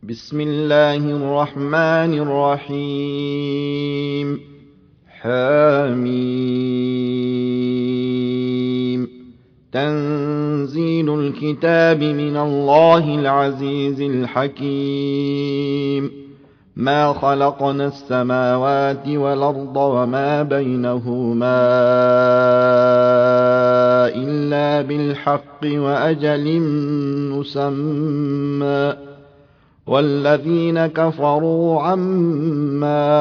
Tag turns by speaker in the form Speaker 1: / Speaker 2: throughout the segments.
Speaker 1: بسم الله الرحمن الرحيم. حميم. تنزيل الكتاب من الله العزيز الحكيم. ما خلقنا السماوات والأرض وما بينهما إلا بالحق وأجل مسمى، والذين كفروا عما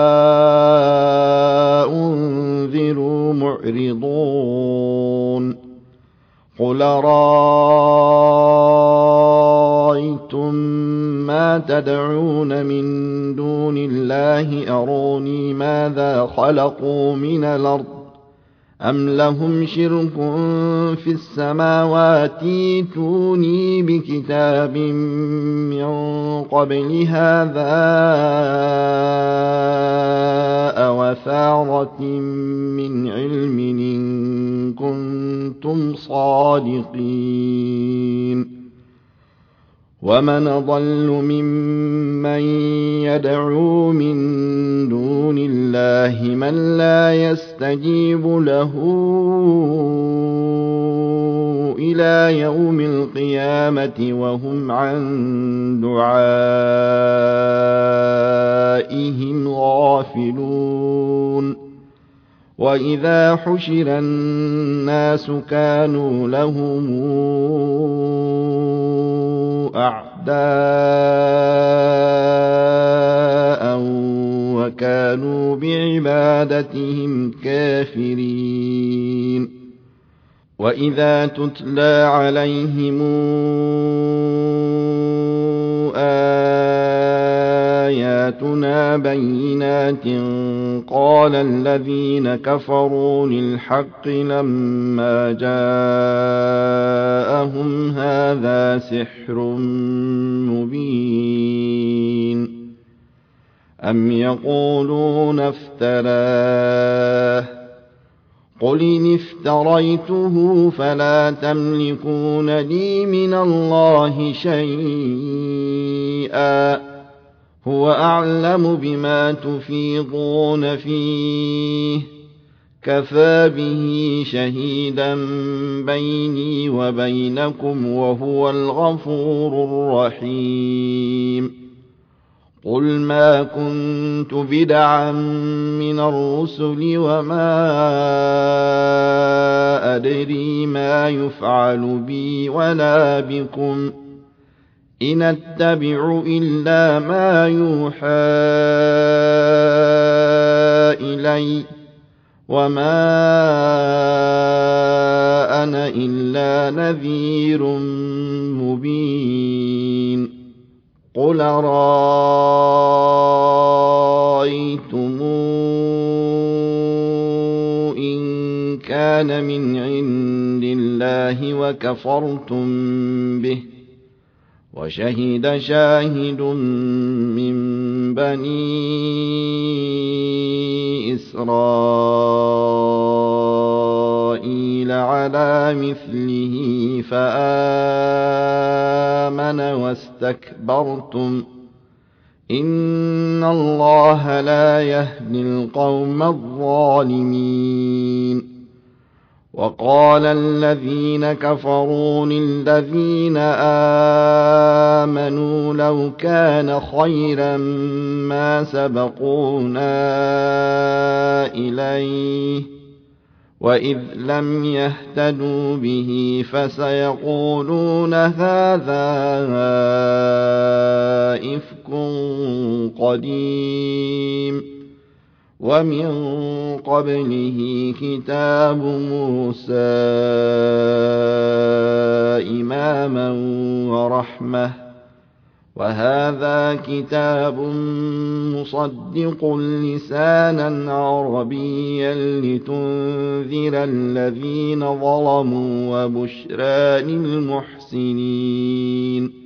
Speaker 1: أنذروا معرضون. قل رأيتم ما تدعون من دون الله أروني ماذا خلقوا من الأرض أم لهم شرك في السماوات ائتوني بكتاب من قبل هذا أو أثارة من علم إن كنتم صادقين. ومن أضل ممن يدعو من دون الله من لا يستجيب له إلى يوم القيامة وهم عن دعائهم غافلون. وإذا حشر الناس كانوا لهم أعداء وكانوا بعبادتهم كافرين. وإذا تتلى عليهم آياتنا بينات قال الذين كفروا للحق لما جاءهم هذا سحر مبين. أم يقولون افتراه قل إن افتريته فلا تملكون لي من الله شيئا هو أعلم بما تفيضون فيه كفى به شهيدا بيني وبينكم وهو الغفور الرحيم. قل ما كنت بدعا من الرسل وما أدري ما يفعل بي ولا بكم إن أتبع إلا ما يوحى إلي وما أنا إلا نذير مبين. قل رأيتم إن كان من عند الله وكفرتم به وشهد شاهد من بني إسرائيل على مثله فآمن واستكبرتم إن الله لا يهدي القوم الظالمين. وقال الذين كفروا للذين آمنوا لو كان خيرا ما سبقونا إليه وإذ لم يهتدوا به فسيقولون هذا إفك قديم ومن قبله كتاب موسى إماما ورحمة وهذا كتاب مصدق لسانا عربيا لتنذر الذين ظلموا وبشرى للمحسنين.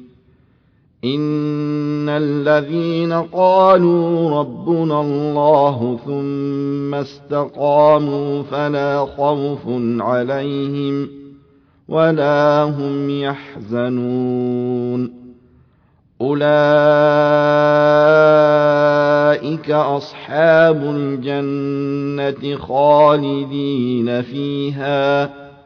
Speaker 1: إن الذين قالوا ربنا الله ثم استقاموا فلا خوف عليهم ولا هم يحزنون. أولئك أصحاب الجنة خالدين فيها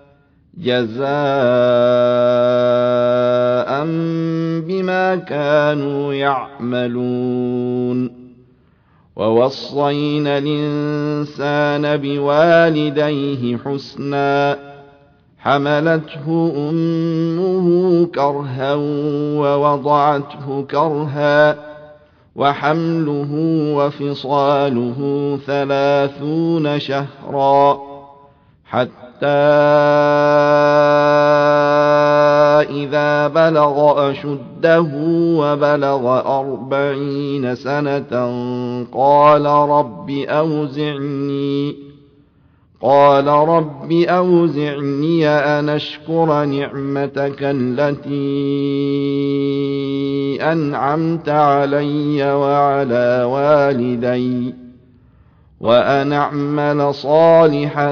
Speaker 1: جزاء بما كانوا يعملون ووصينا الإنسان بوالديه حسنا حملته أمه كرها ووضعته كرها وحمله وفصاله 30 شهرا حتى إذا بلغ أشده وبلغ 40 سنة قال رب أوزعني أن أشكر نعمتك التي أنعمت علي وعلى والدي وأن أعمل صالحا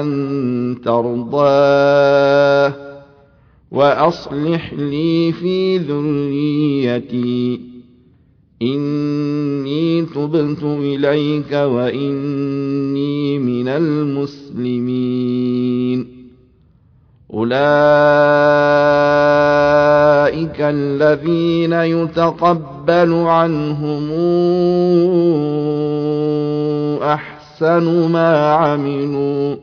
Speaker 1: ترضاه وأصلح لي في ذريتي إني تبت إليك وإني من المسلمين أولئك الذين يتقبل عنهم أحسن ما عملوا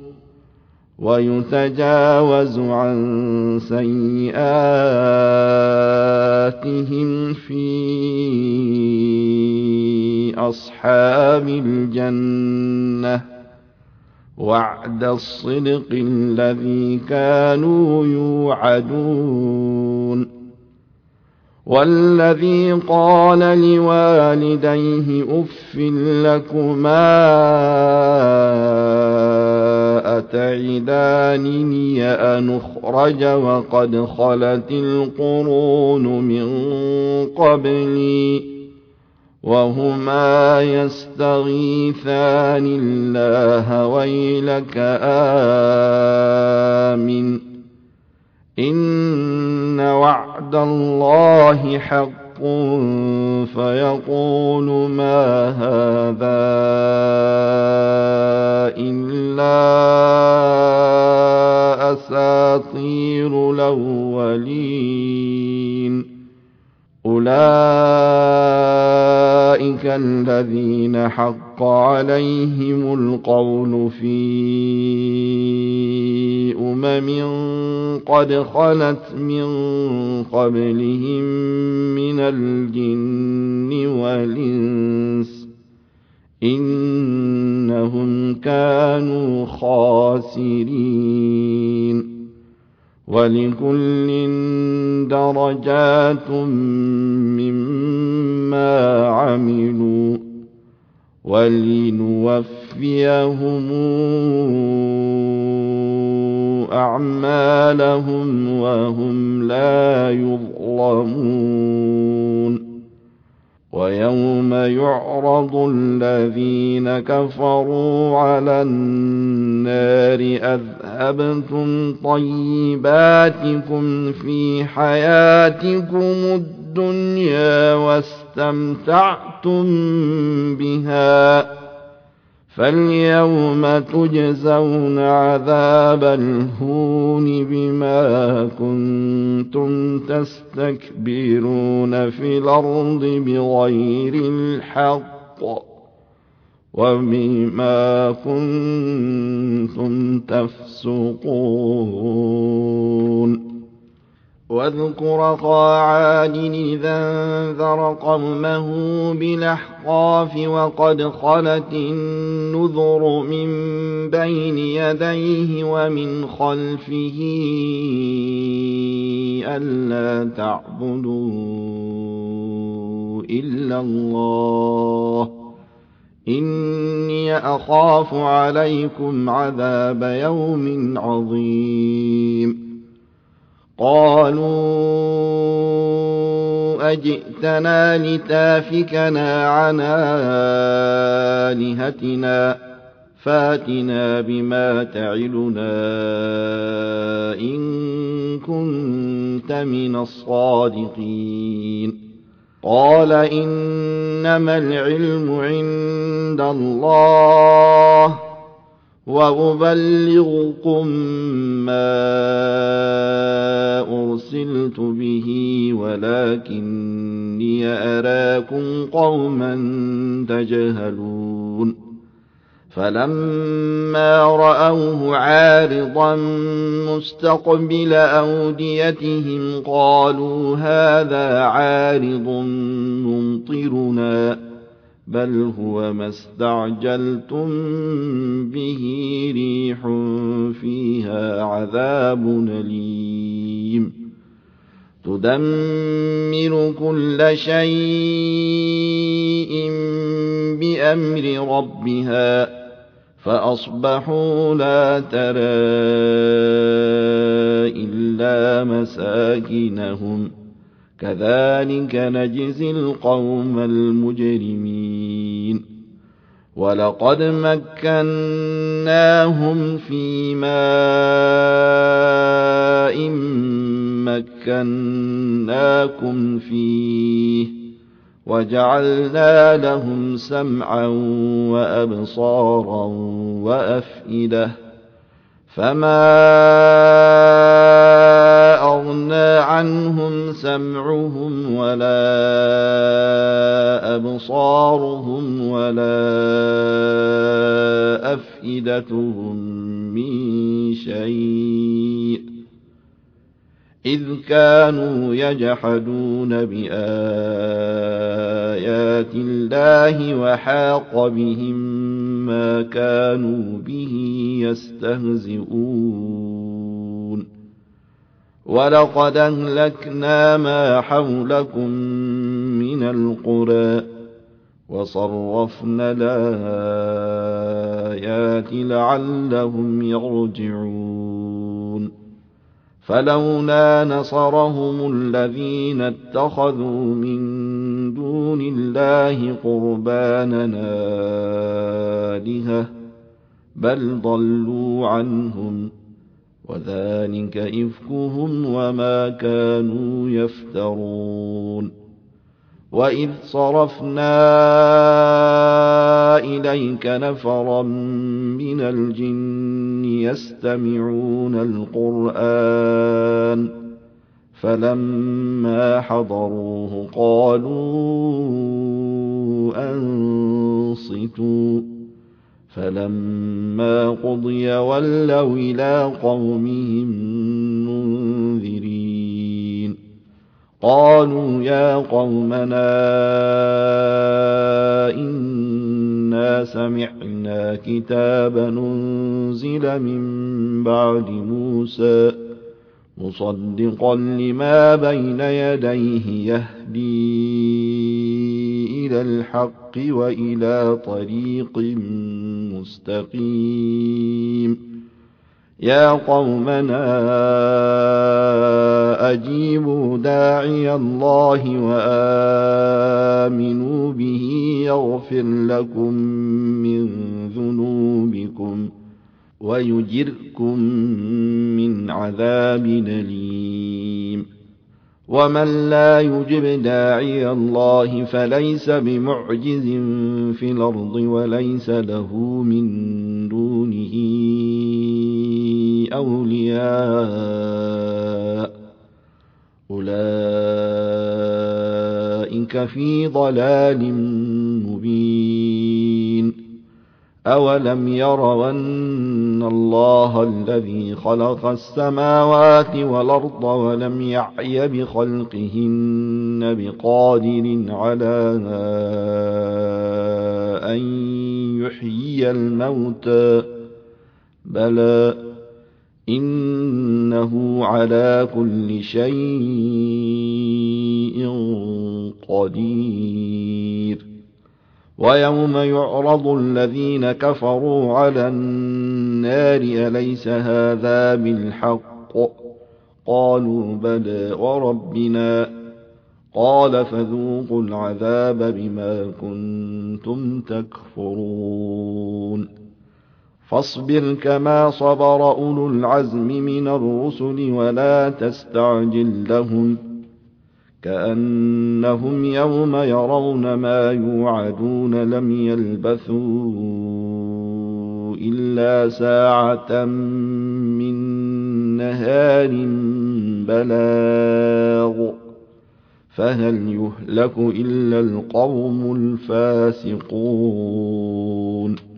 Speaker 1: ويتجاوز عن سيئاتهم في أصحاب الجنة وعد الصدق الذي كانوا يوعدون والذي قال لوالديه أف لكما أتعدانني أن أخرج وقد خلت القرون من قبلي وهما يستغيثان الله ويلك آمن إن وعد الله حق فيقول ما هذا إلا أساطير الأولين أولئك الذين حق عليهم القول في قد خلت من قبلهم من الجن والإنس إنهم كانوا خاسرين ولكل درجات مما عملوا ولنوفيهم أعمالهم وهم لا يظلمون ويوم يعرض الذين كفروا على النار أذهبتم طيباتكم في حياتكم الدنيا واستمتعتم بها فاليوم تجزون عذاب الهون بما كنتم تستكبرون في الأرض بغير الحق وبما كنتم تفسقون واذكر أخا عاد إذا انذر قومه بالأحقاف وقد خلت النذر من بين يديه ومن خلفه ألا تعبدوا إلا الله إني أخاف عليكم عذاب يوم عظيم قالوا أجئتنا لتافكنا عن آلهتنا فاتنا بما تعدنا إن كنت من الصادقين قال إنما العلم عند الله وأبلغكم ما أرسلت به ولكني أراكم قوما تجهلون فلما رأوه عارضا مستقبل أوديتهم قالوا هذا عارض ممطرنا بل هو ما استعجلتم به ريح فيها عذاب أليم تدمر كل شيء بأمر ربها فأصبحوا لا ترى إلا مساكنهم كذلك نجزي القوم المجرمين ولقد مكناهم في ماء مكناكم فيه وجعلنا لهم سمعا وأبصارا وأفئدة فما أغنى عنهم سمعهم ولا أبصارهم ولا أفئدتهم من شيء إذ كانوا يجحدون بآيات الله وحاق بهم ما كانوا به يستهزئون ولقد أهلكنا ما حولكم من القرى وصرفنا الآيات لعلهم يرجعون فلولا نصرهم الذين اتخذوا من دون الله قربانا آلهة بل ضلوا عنهم وذلك إفكهم وما كانوا يفترون وإذ صرفنا إليك نفرا من الجن يستمعون القرآن فلما حضروه قالوا أنصتوا فلما قضي ولوا إلى قومهم منذرين قالوا يا قومنا إنا سمعنا كتابا أنزل من بعد موسى مصدقا لما بين يديه يهدي إلى الحق وإلى طريق مستقيم يا قومنا أجيبوا داعي الله وآمنوا به يغفر لكم من ذنوبكم ويجركم من عذاب أليم ومن لا يجب داعي الله فليس بمعجز في الأرض وليس له من دونه أولياء أولئك في ضلال مبين أولم يروا أن الله الذي خلق السماوات والأرض ولم يعي بخلقهن بقادر على أن يحيي الموتى بلى إنه على كل شيء قدير ويوم يعرض الذين كفروا على النار أليس هذا بالحق قالوا بلى وربنا قال فذوقوا العذاب بما كنتم تكفرون فاصبر كما صبر أولو العزم من الرسل ولا تستعجل لهم كأنهم يوم يرون ما يوعدون لم يلبثوا إلا ساعة من نهار بلاغ فهل يهلك إلا القوم الفاسقون